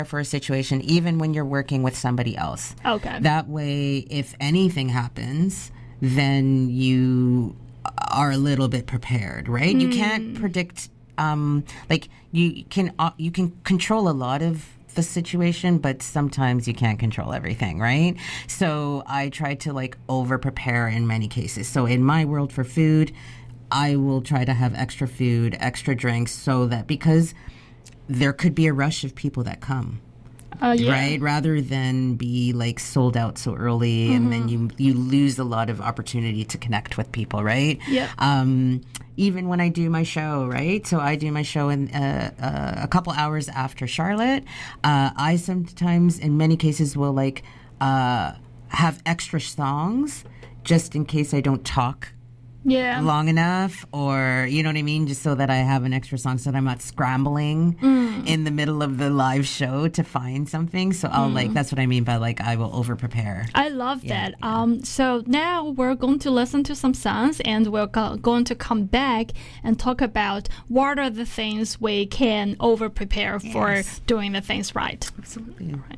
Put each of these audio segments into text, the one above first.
for a situation, even when you're working with somebody else. Okay. That way, if anything happens, then you are a little bit prepared, right? You can't predict, you can control a lot of the situation, but sometimes you can't control everything, right? So I try to over prepare in many cases. So in my world for food, I will try to have extra food, extra drinks, so that because there could be a rush of people that come. Right? Rather than be sold out so early and then you lose a lot of opportunity to connect with people, right? Yeah. Even when I do my show, right? So I do my show in a couple hours after Charlotte. I sometimes, in many cases, will have extra songs just in case I don't talk long enough, or you know what I mean, just so that I have an extra song so that I'm not scrambling in the middle of the live show to find something. So I'll that's what I mean by I will over prepare. I love that. So now we're going to listen to some songs, and we're going to come back and talk about what are the things we can over prepare for doing the things right. Absolutely. Right.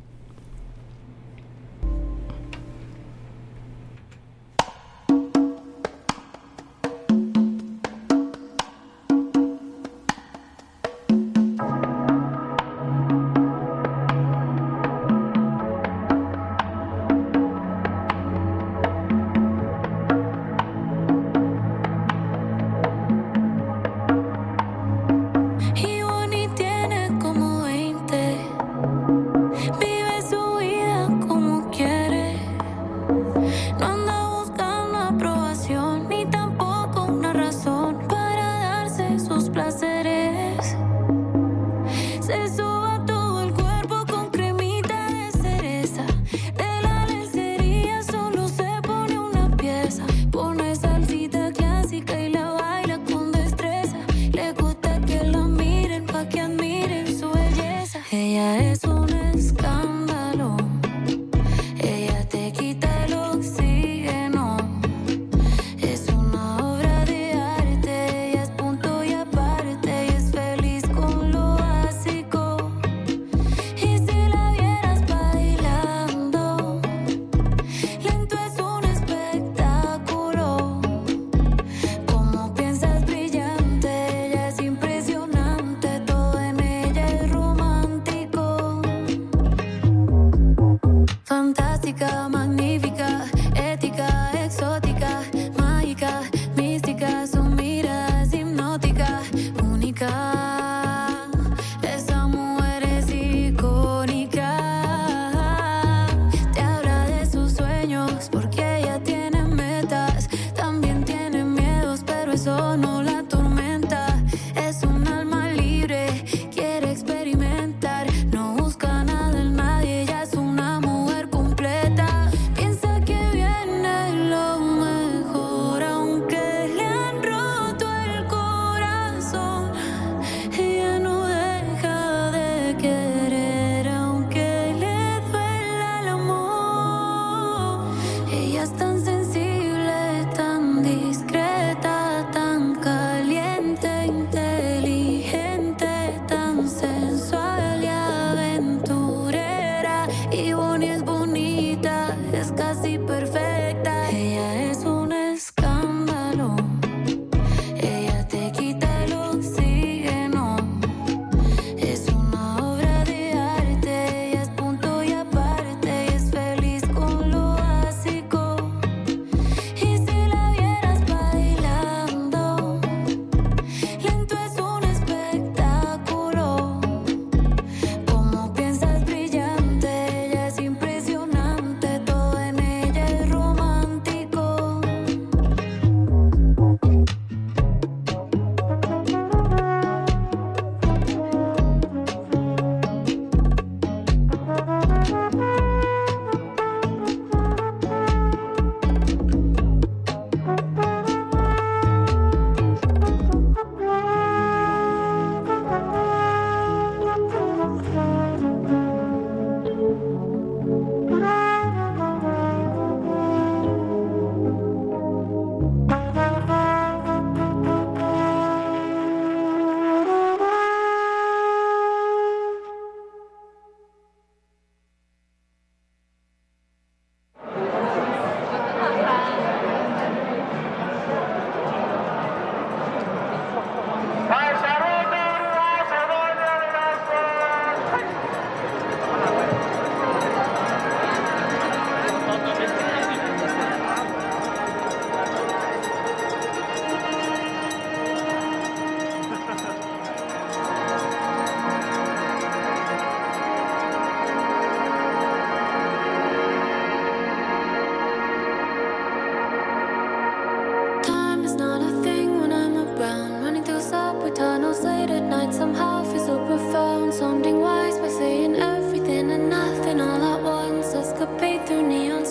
Impresionante, todo en ella es romántico.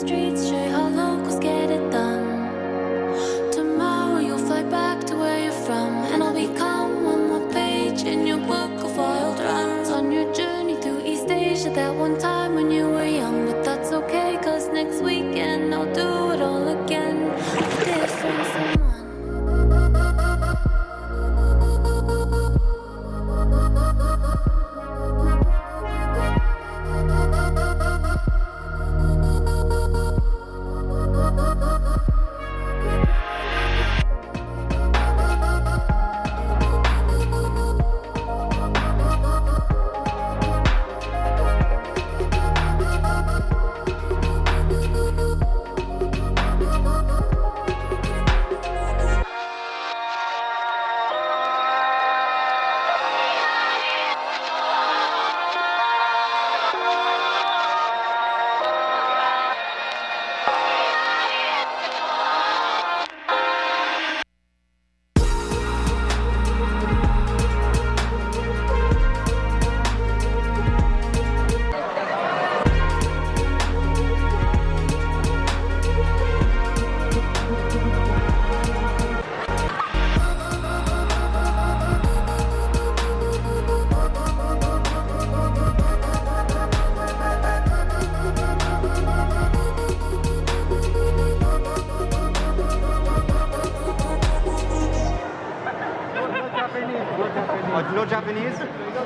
streets, show you how locals get it done. Tomorrow you'll fly back to where you're from, and I'll become one more page in your book of wild runs on your journey through East Asia. That one time when you were young, but that's okay, cause next weekend I'll do it all again with a different someone. No Japanese?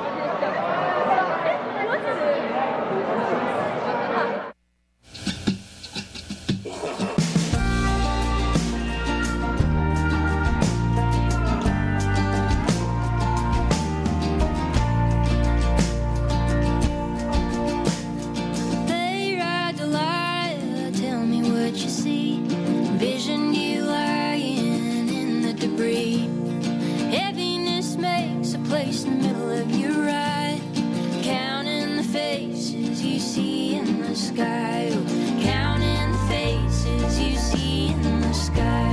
They ride Delilah, tell me what you see. Vision you lying in the debris. Heaviness makes a place in the middle of your ride. Counting the faces you see in the sky. Oh, counting the faces you see in the sky.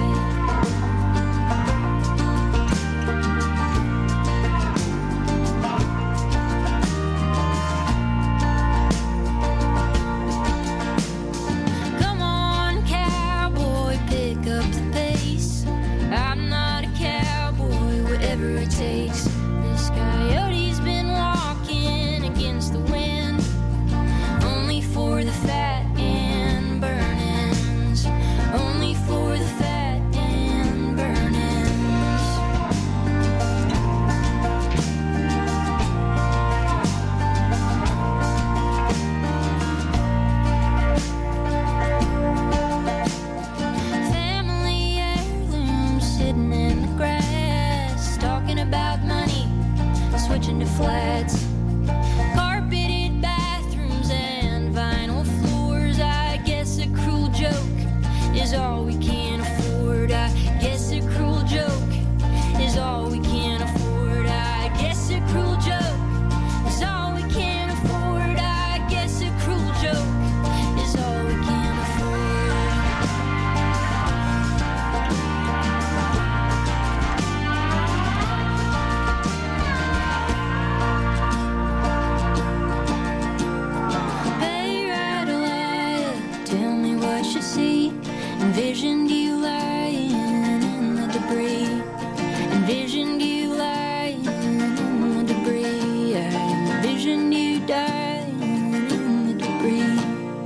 Come on, cowboy, pick up the pace. I'm not a cowboy, whatever it takes. This coyote's been walking against the wind, only for the fat and burn-ins, only for the fat and burn-ins. Family heirlooms sitting in the grass, talking about money, switching to flats. Carpeted bathrooms and vinyl floors. I guess a cruel joke is all we can afford. I guess a cruel joke is all we can afford. I guess a cruel joke is all we can afford. I guess a cruel joke is all we can afford. Bay Radalaya, tell me what you see. Envisioned you lying in the debris. Envisioned you lying in the debris. I envisioned you dying in the debris.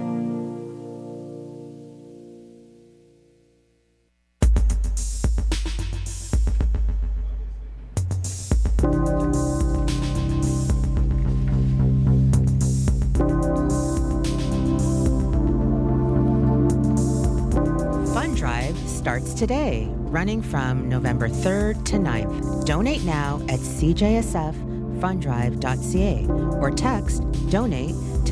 Fund Drive starts today, running from November 3rd to 9th. Donate now at cjsffunddrive.ca or text donate to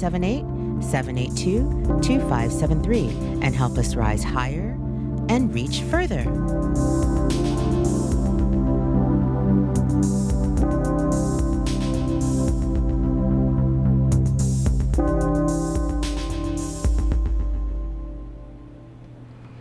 778-782-2573 and help us rise higher and reach further.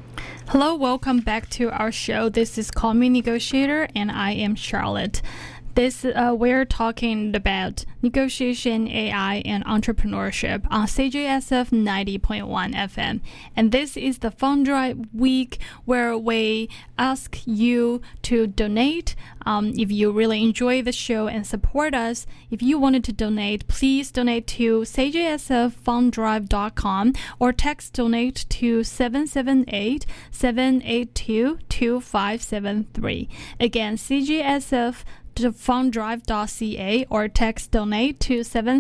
Hello, welcome back to our show. This is Call Me Negotiator, and I am Charlotte. We're talking about negotiation, AI, and entrepreneurship on CJSF 90.1 FM. And this is the Fund Drive week where we ask you to donate. If you really enjoy the show and support us, if you wanted to donate, please donate to cjsffunddrive.com or text donate to 778-782-2573. Again, cjsffunddrive.ca or text donate to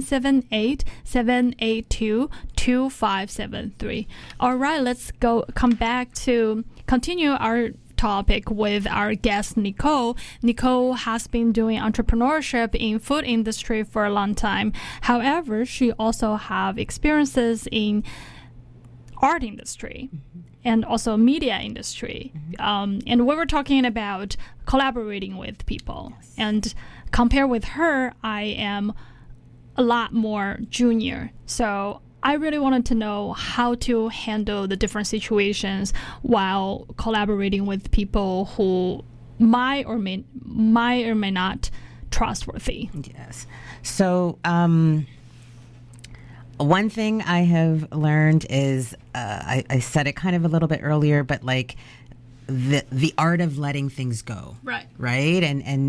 778-782-2573. All right, let's come back to continue our topic with our guest Nicole. Nicole has been doing entrepreneurship in food industry for a long time. However, she also have experiences in art industry and also media industry. And we were talking about collaborating with people. Yes. And compared with her, I am a lot more junior. So I really wanted to know how to handle the different situations while collaborating with people who might or may not trustworthy. Yes. So one thing I have learned is I said it kind of a little bit earlier, but like the art of letting things go. Right. And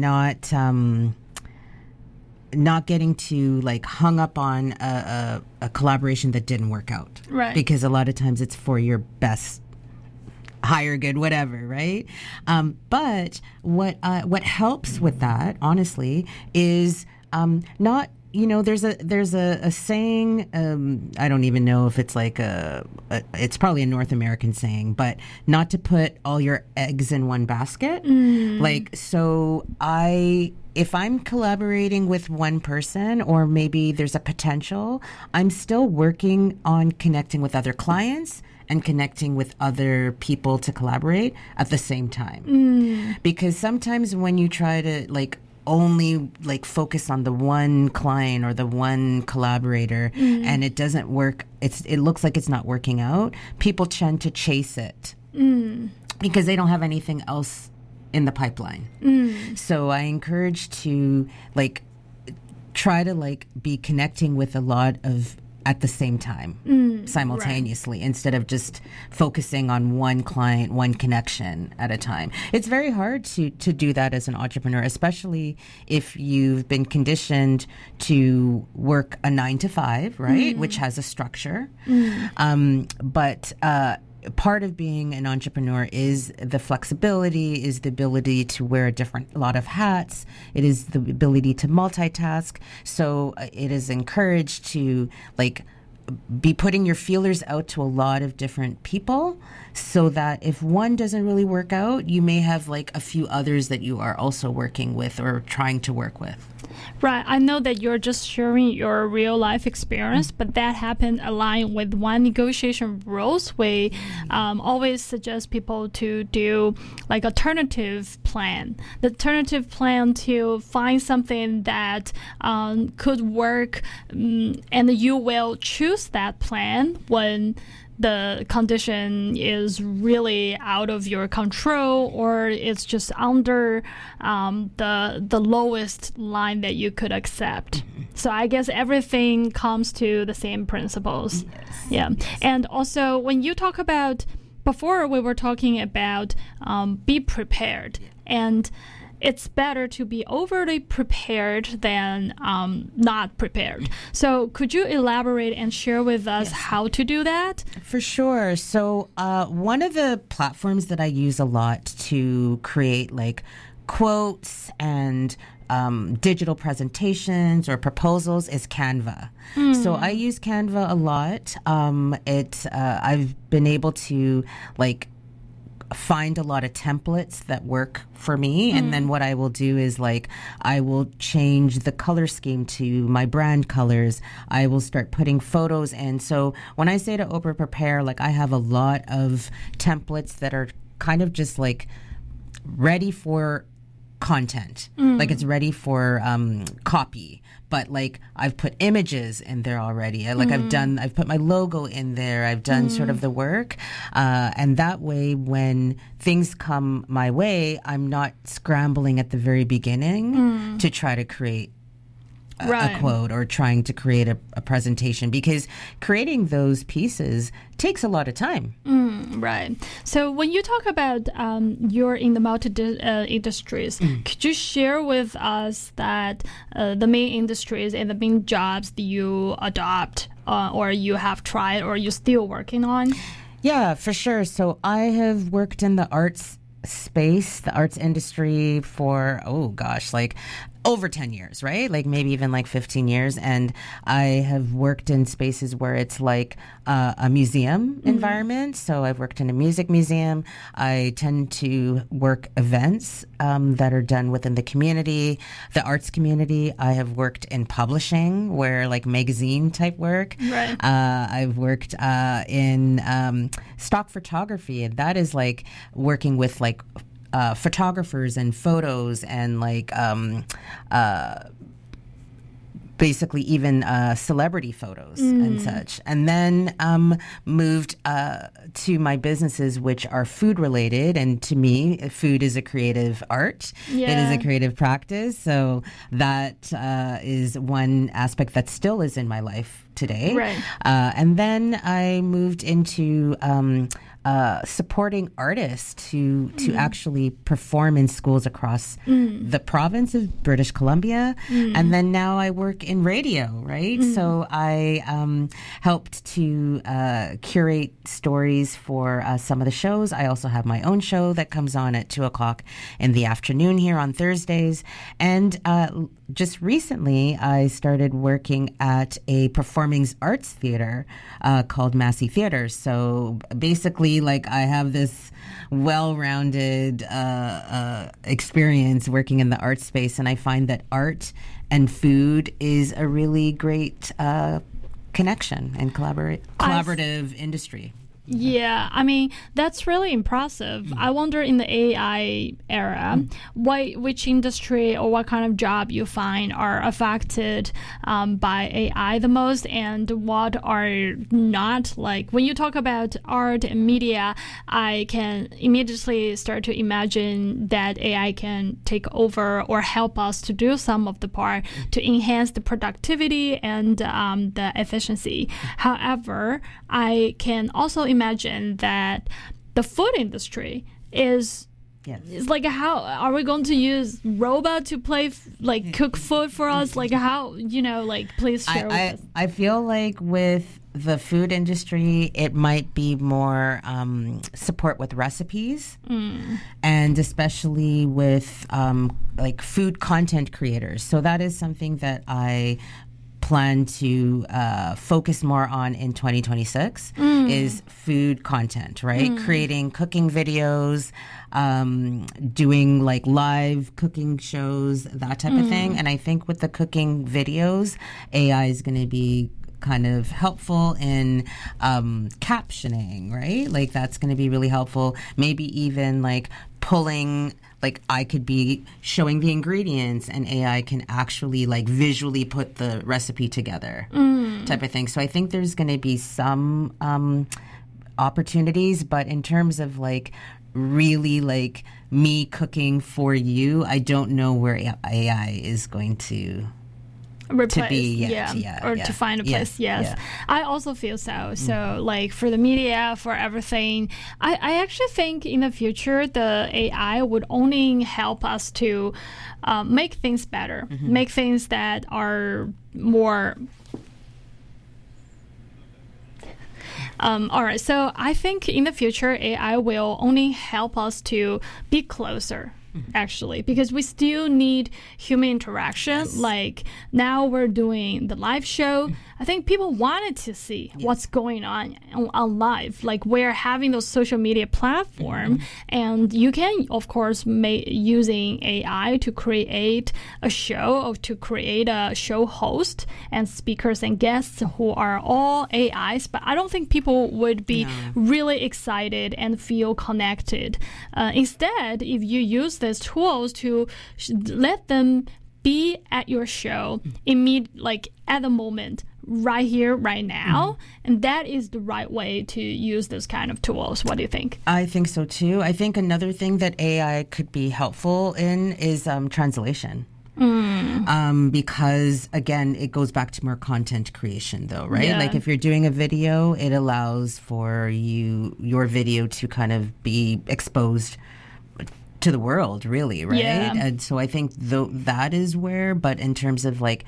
not getting too like hung up on a collaboration that didn't work out. Right. Because a lot of times it's for your best, higher good, whatever, right? But what helps with that, honestly, is not, there's a saying, I don't even know if it's like it's probably a North American saying, but not to put all your eggs in one basket. Like, so if I'm collaborating with one person, or maybe there's a potential, I'm still working on connecting with other clients and connecting with other people to collaborate at the same time. Because sometimes when you try to like only like focus on the one client or the one collaborator and it doesn't work, it looks like it's not working out, people tend to chase it because they don't have anything else in the pipeline. So I encourage to like try to like be connecting with a lot of at the same time, simultaneously, right, instead of just focusing on one client, one connection at a time. It's very hard to do that as an entrepreneur, especially if you've been conditioned to work a 9 to 5, right, which has a structure. But part of being an entrepreneur is the flexibility, is the ability to wear a lot of hats. It is the ability to multitask. So it is encouraged to like be putting your feelers out to a lot of different people, so that if one doesn't really work out, you may have like a few others that you are also working with or trying to work with. Right. I know that you're just sharing your real life experience, but that happened aligned with one negotiation rules. We always suggest people to do like alternative plan. The alternative plan to find something that could work, and you will choose that plan when the condition is really out of your control, or it's just under the lowest line that you could accept. So I guess everything comes to the same principles. Yeah. And also when you talk about, before we were talking about be prepared, and it's better to be overly prepared than not prepared. So could you elaborate and share with us how to do that? For sure. So one of the platforms that I use a lot to create like quotes and digital presentations or proposals is Canva. So I use Canva a lot. I've been able to like find a lot of templates that work for me, and then what I will do is like I will change the color scheme to my brand colors. I will start putting photos in. So when I say to over prepare, like I have a lot of templates that are kind of just like ready for content, like it's ready for copy, but like I've put images in there already. I've put my logo in there. I've done sort of the work. And that way, when things come my way, I'm not scrambling at the very beginning to try to create a quote or trying to create a presentation, because creating those pieces takes a lot of time. Right. So when you talk about you're in the multi industries, could you share with us that the main industries and the main jobs that you adopt or you have tried or you're still working on? Yeah, for sure. So I have worked in the arts space, the arts industry for, like over 10 years, right? Like maybe even like 15 years. And I have worked in spaces where it's like a museum environment. So I've worked in a music museum. I tend to work events that are done within the community, the arts community. I have worked in publishing, where like magazine type work. Right. I've worked in stock photography, and that is like working with like photographers and photos and like basically even celebrity photos and such. And then moved to my businesses, which are food related. And to me, food is a creative art. Yeah. It is a creative practice. So that is one aspect that still is in my life today. Right. And then I moved into supporting artists to actually perform in schools across the province of British Columbia. And then now I work in radio, right? So I helped to curate stories for some of the shows. I also have my own show that comes on at 2:00 in the afternoon here on Thursdays. And just recently, I started working at a performing arts theater called Massey Theater. So basically, like, I have this well-rounded experience working in the art space, and I find that art and food is a really great connection and collaborative industry. Yeah, I mean, that's really impressive. I wonder, in the AI era, which industry or what kind of job you find are affected by AI the most, and what are not. Like, when you talk about art and media, I can immediately start to imagine that AI can take over or help us to do some of the part to enhance the productivity and the efficiency. However, I can also imagine that the food industry is like, how are we going to use robot to cook food for us? Like, how, please share with us. I feel like with the food industry, it might be more support with recipes, and especially with like food content creators. So that is something that I plan to focus more on in 2026 is food content, right? Creating cooking videos, doing like live cooking shows, that type of thing. And I think with the cooking videos, AI is going to be kind of helpful in captioning, right? Like, that's going to be really helpful. Maybe even like pulling, like, I could be showing the ingredients and AI can actually like visually put the recipe together, type of thing. So I think there's going to be some opportunities, but in terms of like really like me cooking for you, I don't know where AI is going to replace, to be, to find a place. I also feel so. So like, for the media, for everything, I actually think in the future the AI would only help us to make things better, make things that are more. All right, so I think in the future AI will only help us to be closer, actually, because we still need human interaction. Like, now we're doing the live show. I think people wanted to see what's going on live. Like, we're having those social media platform, and you can, of course, using AI to create a show, or to create a show host and speakers and guests who are all AIs. But I don't think people would be really excited and feel connected. Instead, if you use these tools to let them be at your show like at the moment, right here, right now. And that is the right way to use this kind of tools. What do you think? I think so too. I think another thing that AI could be helpful in is translation. Because again, it goes back to more content creation though, right? Yeah. Like if you're doing a video, it allows for your video to kind of be exposed to the world, really, right? Yeah. And so I think that is where, but in terms of like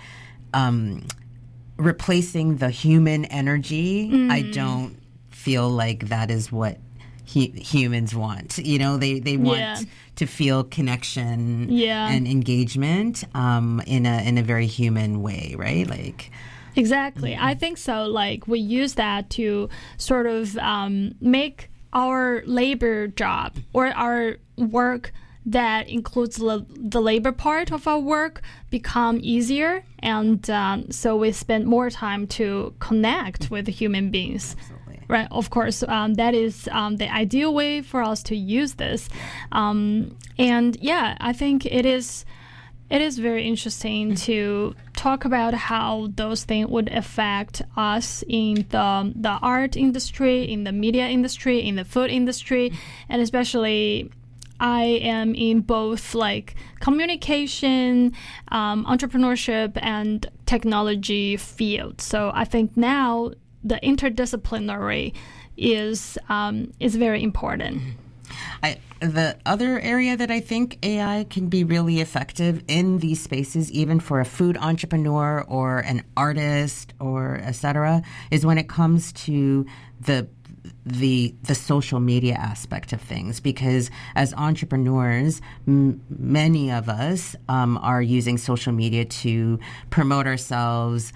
replacing the human energy, I don't feel like that is what humans want. You know, they want to feel connection and engagement in a very human way, right? Like Exactly. I think so. Like we use that to sort of make our labor job or our work that includes the labor part of our work become easier. And so we spend more time to connect with human beings. Absolutely. Right, of course, that is the ideal way for us to use this. And yeah, I think it is very interesting to talk about how those things would affect us in the art industry, in the media industry, in the food industry, and especially I am in both like communication, entrepreneurship, and technology field. So I think now the interdisciplinary is very important. The other area that I think AI can be really effective in these spaces, even for a food entrepreneur or an artist or etc., is when it comes to the social media aspect of things, because as entrepreneurs, many of us are using social media to promote ourselves,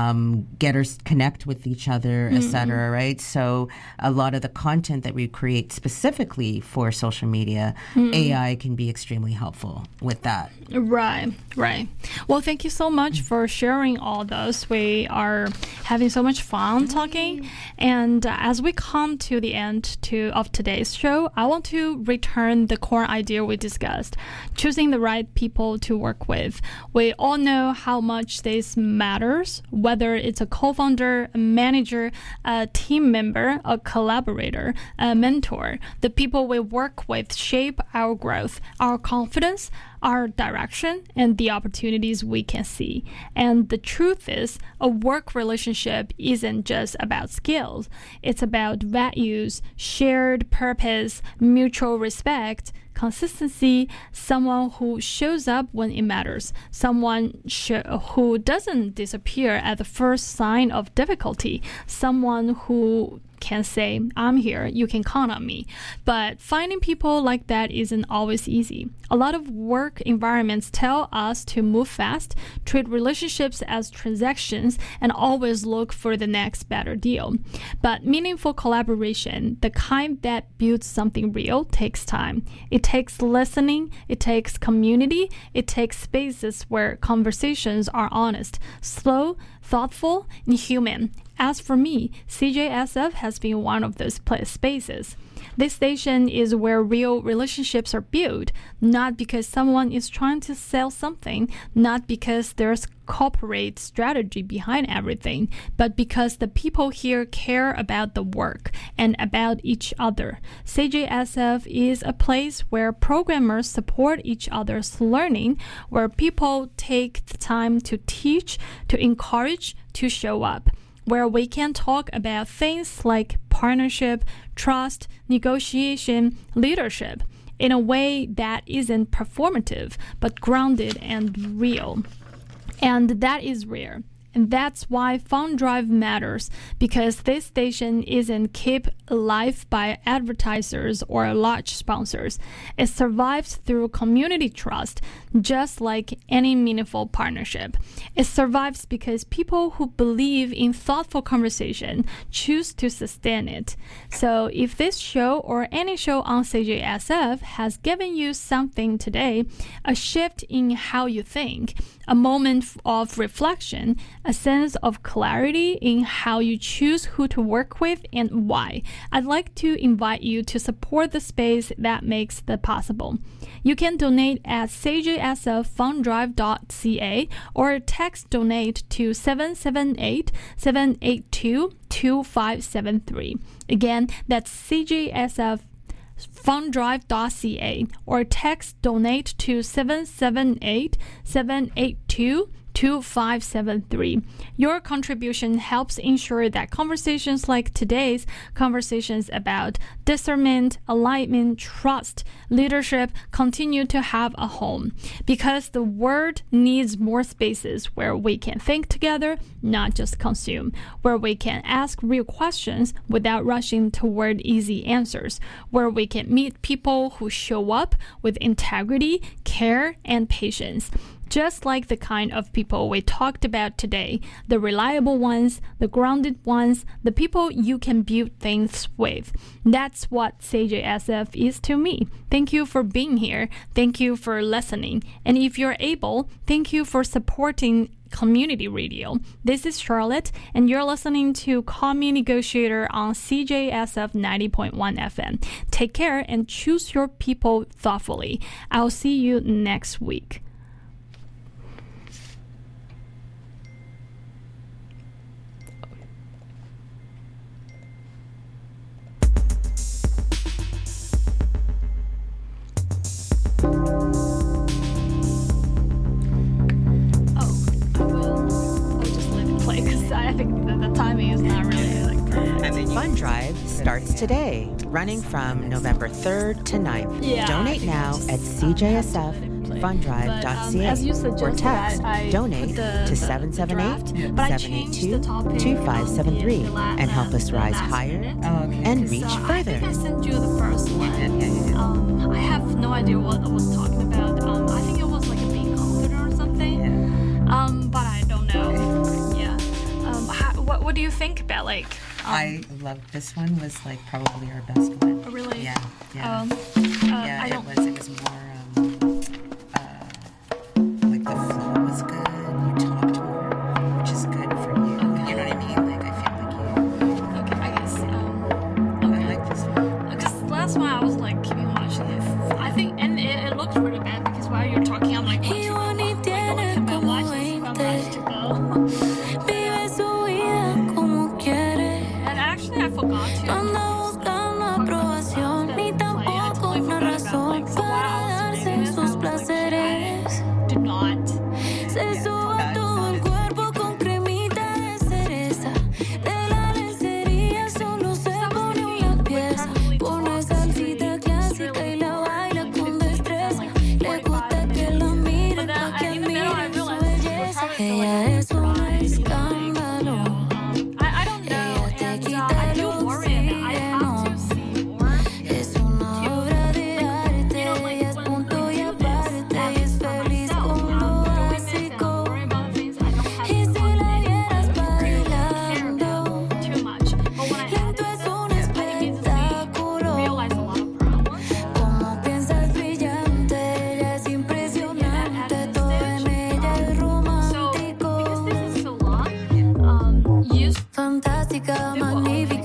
connect with each other, etc. Right? So a lot of the content that we create specifically for social media, AI can be extremely helpful with that. Right. Well, thank you so much for sharing all those. We are having so much fun talking, and as we come to the end of today's show, I want to return the core idea we discussed: choosing the right people to work with. We all know how much this matters, whether it's a co-founder, a manager, a team member, a collaborator, a mentor. The people we work with shape our growth, our confidence, our direction, and the opportunities we can see. And the truth is, a work relationship isn't just about skills. It's about values, shared purpose, mutual respect, consistency, someone who shows up when it matters, someone who doesn't disappear at the first sign of difficulty, someone who can say, I'm here, you can count on me. But finding people like that isn't always easy. A lot of work environments tell us to move fast, treat relationships as transactions, and always look for the next better deal. But meaningful collaboration, the kind that builds something real, takes time. It takes listening, it takes community, it takes spaces where conversations are honest, slow, thoughtful, and human. As for me, CJSF has been one of those spaces. This station is where real relationships are built, not because someone is trying to sell something, not because there's corporate strategy behind everything, but because the people here care about the work and about each other. CJSF is a place where programmers support each other's learning, where people take the time to teach, to encourage, to show up, where we can talk about things like partnership, trust, negotiation, leadership, in a way that isn't performative, but grounded and real. And that is rare. And that's why Fund Drive matters, because this station isn't kept alive by advertisers or large sponsors. It survives through community trust, just like any meaningful partnership. It survives because people who believe in thoughtful conversation choose to sustain it. So if this show or any show on CJSF has given you something today, a shift in how you think, a moment of reflection, a sense of clarity in how you choose who to work with and why, I'd like to invite you to support the space that makes that possible. You can donate at CJSF cjsffundrive.ca or text donate to 778-782-2573. Again, that's cjsffundrive.ca or text donate to 778-782-2573. Your contribution helps ensure that conversations like today's conversations about discernment, alignment, trust, leadership continue to have a home, because the world needs more spaces where we can think together, not just consume, where we can ask real questions without rushing toward easy answers, where we can meet people who show up with integrity, care, and patience. Just like the kind of people we talked about today, the reliable ones, the grounded ones, the people you can build things with. That's what CJSF is to me. Thank you for being here. Thank you for listening. And if you're able, thank you for supporting community radio. This is Charlotte, and you're listening to Call Me Negotiator on CJSF 90.1 FM. Take care and choose your people thoughtfully. I'll see you next week. Fund Drive starts today, running from November 3rd to 9th. Yeah, Donate now at cjsffundrive.ca or text donate to 778-782-2573 and help us rise higher and reach I further. think I sent you the first one. I have no idea what I was talking about. I think it was like a being confident or something. But I don't know. Yeah. What do you think about like? I loved this one. Was like probably our best one. Oh, really? Yeah. I don't. It was more like the flow was good. You talked more, which is good for you. Okay. You know what I mean? Like I feel like you. Okay, I guess. I like this one. Because last one I was like keeping watching it. I think, and it looks really bad because while you're talking, I'm like, watching my watch is from Rush to Go. And actually, I forgot to. Did not. Fantástica, magnífica.